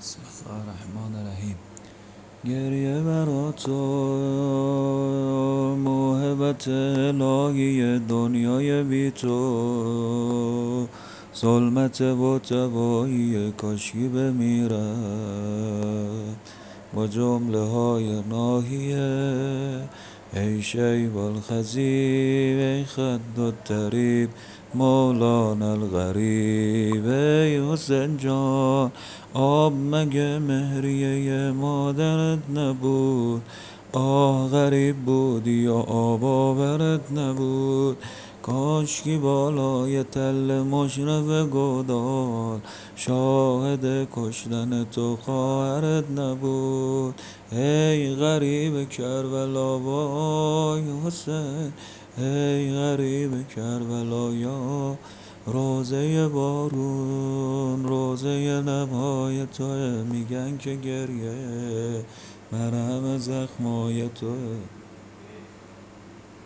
بسم الله الرحمن الرحیم. گریه برا تو موهبت الهی دنیای بی تو، ظلمت و تباهی کاشکی بمیرم با جمله های ناهیه. ای شیب الخزیب، ای خد الطریب، مولانا الغریب. ای حسین جان، آب مگه مهریه مادرت نبود؟ آه غریب بودی یا آب آورت نبود؟ کاشکی بالای تل مشرف گودال شاهد کشتن تو خواهرت نبود. ای غریب کربلا وای حسین، ای غریب کربلا یا روزه بارون، روزه لبهای توه. میگن که گریه مرهم زخمای توه.